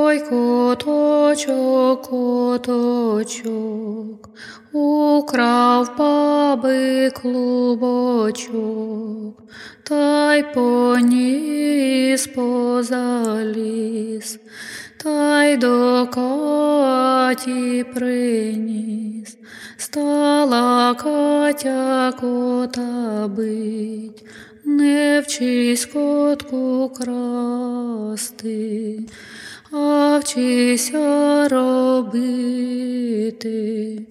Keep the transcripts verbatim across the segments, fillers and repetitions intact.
Ой, коточок, коточок, украв баби клубочок, та й поніс поза ліс, та й до Каті приніс. Стала Катя кота бить, не вчись, котку, красти, а вчися робити,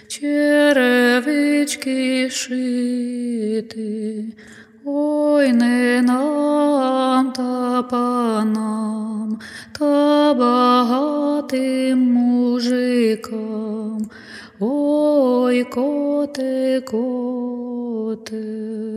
черевички шити. Ой, не нам та панам, та багатим мужикам. Ой, коте, коте.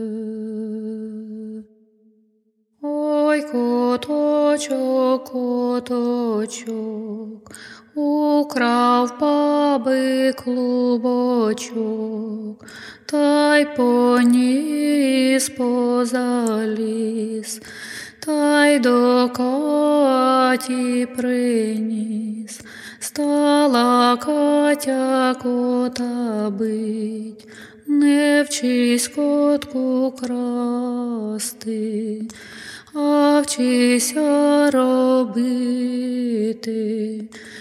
Ой, коточок, коточок, украв баби клубочок, та й поніс поза ліс, та й до Каті приніс. Стала Катя кота бить, не вчись, котку, красти, а вчися робити,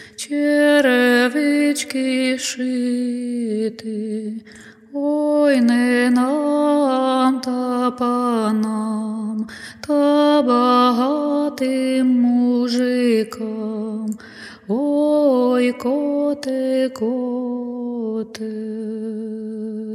черевички шити. Ой, не нам та панам, та багатим мужикам. Ой, коте, коте.